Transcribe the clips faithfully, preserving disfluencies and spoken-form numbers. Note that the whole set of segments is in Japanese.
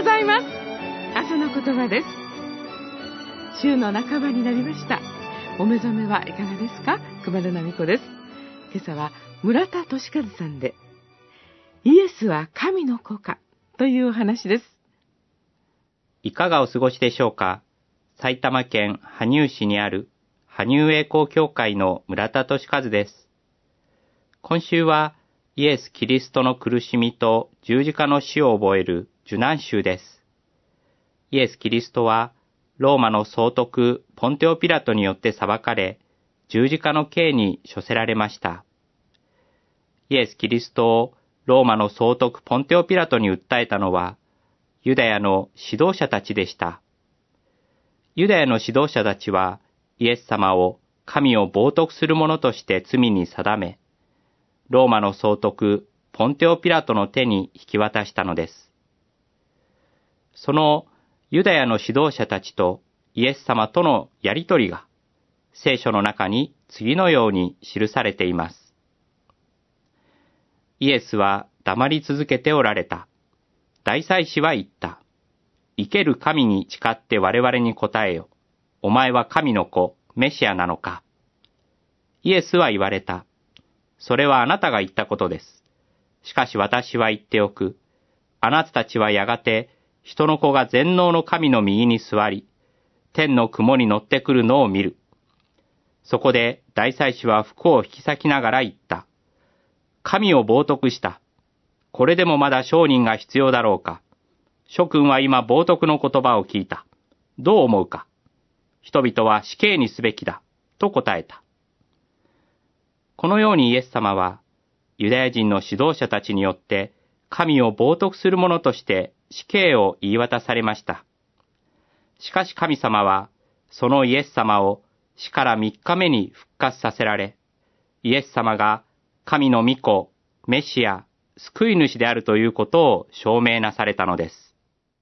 ざいます。朝の言葉です。週の半ばになりました。お目覚めはいかがですか？熊田奈美子です。今朝は村田俊和さんで、イエスは神の子かというお話です。 いかがお過ごしでしょうか？埼玉県羽生市にある羽生栄光教会の村田俊和です。今週はイエス・キリストの苦しみと十字架の死を覚える受難週です。イエス・キリストはローマの総督ポンテオピラトによって裁かれ、十字架の刑に処せられました。イエス・キリストをローマの総督ポンテオピラトに訴えたのは、ユダヤの指導者たちでした。ユダヤの指導者たちは、イエス様を神を冒涜する者として罪に定め、ローマの総督ポンテオピラトの手に引き渡したのです。そのユダヤの指導者たちとイエス様とのやりとりが、聖書の中に次のように記されています。イエスは黙り続けておられた。大祭司は言った。生ける神に誓って我々に答えよ。お前は神の子、メシアなのか。イエスは言われた。それはあなたが言ったことです。しかし私は言っておく。あなたたちはやがて、人の子が全能の神の右に座り、天の雲に乗ってくるのを見る。そこで大祭司は服を引き裂きながら言った。神を冒涜した。これでもまだ証人が必要だろうか。諸君は今冒涜の言葉を聞いた。どう思うか。人々は死刑にすべきだ。と答えた。このようにイエス様は、ユダヤ人の指導者たちによって、神を冒涜する者として死刑を言い渡されました。しかし神様は、そのイエス様を死から三日目に復活させられ、イエス様が神の御子、メシア、救い主であるということを証明なされたのです。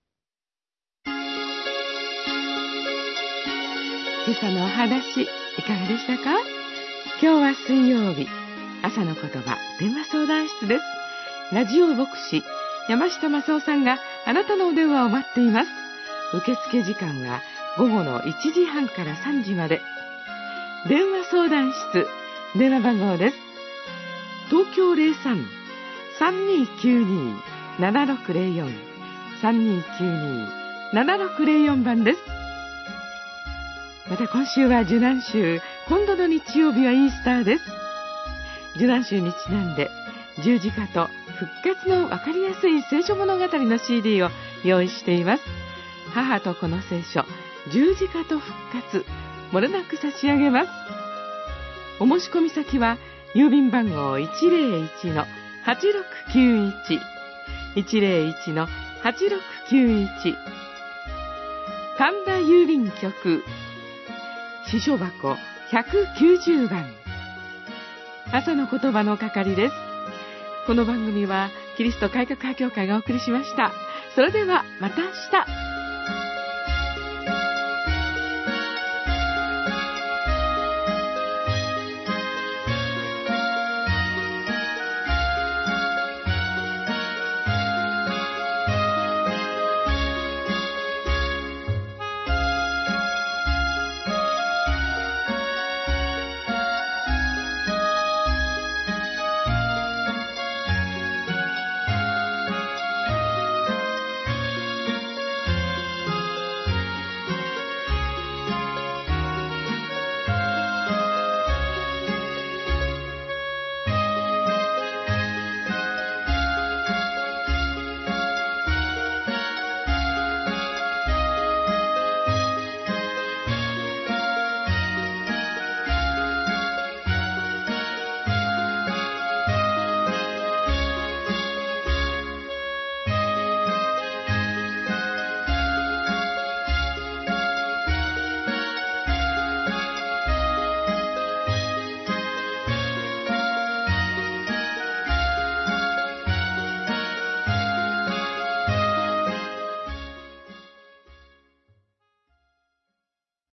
今朝のお話、いかがでしたか？今日は水曜日、朝の言葉、電話相談室です。ラジオ牧師、山下正夫さんがあなたのお電話を待っています。受付時間は午後のいちじはんからさんじまで。電話相談室、電話番号です。東京 ゼロさん さんにーきゅうにー ななろくゼロよん さんにーきゅうにー ななろくゼロよん 番です。また今週は受難週、今度の日曜日はイースターです。受難週にちなんで、十字架と復活のわかりやすい聖書物語の シーディー を用意しています。母と子の聖書、十字架と復活、もれなく差し上げます。お申し込み先は、郵便番号 いちゼロいちのはちろくきゅういち いちゼロいちのはちろくきゅういち、神田郵便局支所箱ひゃくきゅうじゅうばん。朝の言葉の係です。この番組はキリスト改革派教会がお送りしました。それではまた明日。